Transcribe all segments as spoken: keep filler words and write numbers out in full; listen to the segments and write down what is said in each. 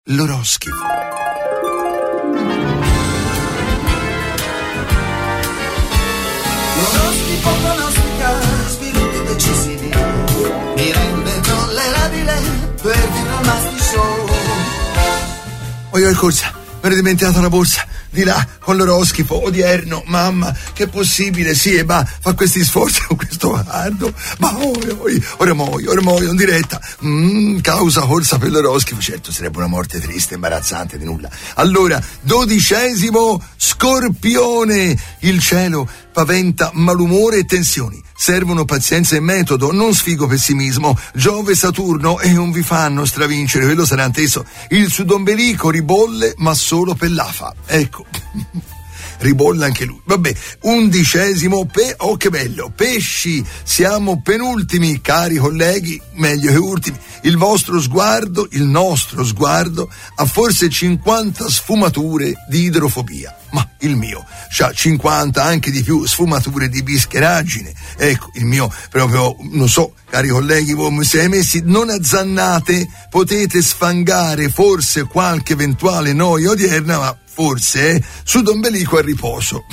L'oroscopo. L'oroscopo pronostica sviluppi decisivi, mi rende tollerabile perfino il Masti Show. Oi, oi, corsa, mi ero dimenticato la borsa di là con l'oroscopo odierno. Mamma, che è possibile? Sì, e va, fa questi sforzi con questo caldo, ma oi, oi, ora muoio, ora muoio in diretta. Mm, causa corsa per l'oroscopo. Certo, sarebbe una morte triste, imbarazzante, di nulla. Allora, dodicesimo Scorpione. Il cielo paventa malumore e tensioni. Servono pazienza e metodo, non sfigo pessimismo. Giove e Saturno e non vi fanno stravincere, quello sarà anteso. Il sudombelico ribolle, ma solo per l'afa. Ecco. Ribolla anche lui. Vabbè, undicesimo pe... oh che bello, pesci, siamo penultimi, cari colleghi, meglio che ultimi. Il vostro sguardo, il nostro sguardo, ha forse cinquanta sfumature di idrofobia, ma il mio c'ha cinquanta, anche di più, sfumature di bischeraggine. Ecco, il mio proprio, non so, cari colleghi, voi mi siete messi, non azzannate, potete sfangare forse qualche eventuale noia odierna, ma forse eh, sudombelico a riposo.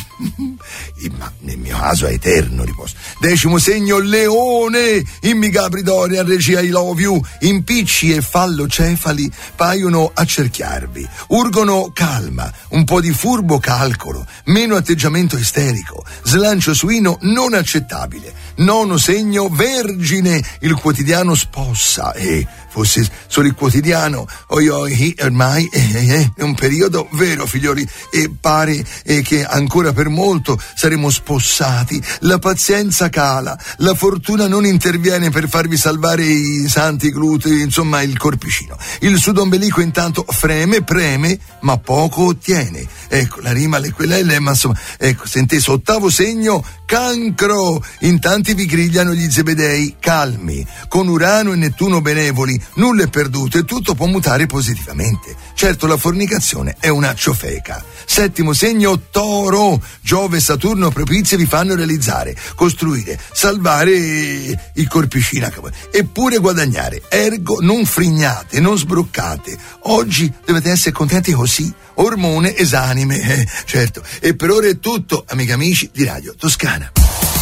Ma nel mio caso è eterno riposo. Decimo segno Leone. Immi Gabridori a regia I love you. Impicci e fallocefali paiono accerchiarvi. Urgono calma, un po' di furbo calcolo, meno atteggiamento isterico, slancio suino non accettabile. Nono segno Vergine. Il quotidiano spossa e fosse solo il quotidiano, oi oi, ormai eh, eh, è un periodo vero, figlioli, e pare eh, che ancora per molto saremo spossati. La pazienza cala, la fortuna non interviene per farvi salvare i santi glutei, insomma il corpicino. Il sudombelico intanto freme, preme, ma poco ottiene. Ecco, la rima è quella, è, ma insomma, ecco, sentite, ottavo segno Cancro. In tanti vi grigliano gli zebedei, calmi, con Urano e Nettuno benevoli, nulla è perduto e tutto può mutare positivamente. Certo, la fornicazione è una ciofeca. Settimo segno Toro. Giove e Saturno propizi vi fanno realizzare, costruire, salvare il corpicino eppure guadagnare. Ergo non frignate, non sbroccate. Oggi dovete essere contenti così. Ormone esanime, eh, certo. E per ora è tutto, amici amici di Radio Toscana.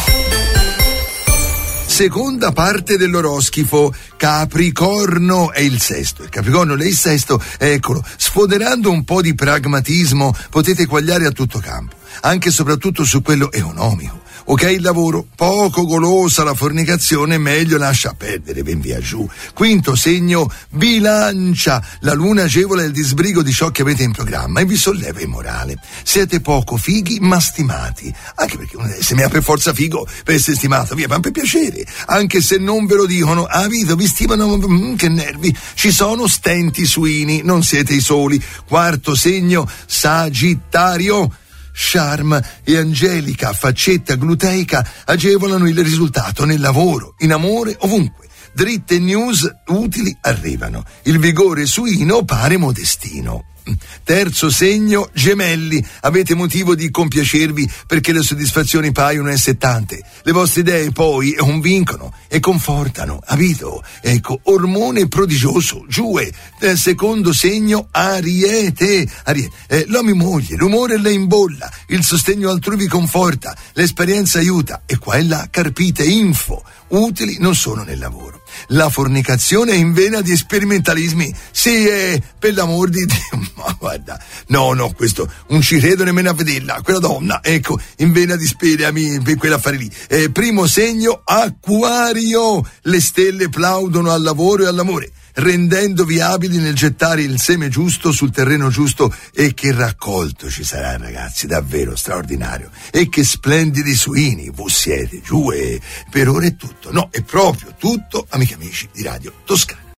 Seconda parte dell'oroscopo, Capricorno è il sesto. Il Capricorno è il sesto, eccolo. Sfoderando un po' di pragmatismo potete quagliare a tutto campo, anche e soprattutto su quello economico. Ok, il lavoro, poco golosa la fornicazione, meglio lascia perdere, ben via giù. Quinto segno, Bilancia. La luna agevola il disbrigo di ciò che avete in programma e vi solleva il morale. Siete poco fighi ma stimati, anche perché se mi ha per forza figo per essere stimato, via, ma per piacere, anche se non ve lo dicono, ah, vito, vi stimano, mm, che nervi, ci sono stenti suini, non siete i soli. Quarto segno, Sagittario. Charme e angelica faccetta gluteica agevolano il risultato nel lavoro, in amore, ovunque. Dritte news utili arrivano. Il vigore suino pare modestino. Terzo segno, Gemelli. Avete motivo di compiacervi perché le soddisfazioni paiono essere tante. Le vostre idee poi convincono e confortano, capito? Ecco, ormone prodigioso, giue. Eh, secondo segno, Ariete. Ariete. Eh, l'uomo moglie, l'umore le imbolla, il sostegno altrui vi conforta, l'esperienza aiuta e qua e là carpite info. Utili non sono nel lavoro. La fornicazione è in vena di sperimentalismi. Sì, eh, per l'amor di Dio. Ma guarda, no, no, questo, non ci credo nemmeno a vederla. Quella donna, ecco, in vena di speriami per quell'affare lì. Eh, primo segno, Acquario. Le stelle plaudono al lavoro e all'amore, rendendovi abili nel gettare il seme giusto sul terreno giusto. E che raccolto ci sarà, ragazzi, davvero straordinario. E che splendidi suini voi siete, giù, e per ora è tutto. No, è proprio tutto, amici amici di Radio Toscana.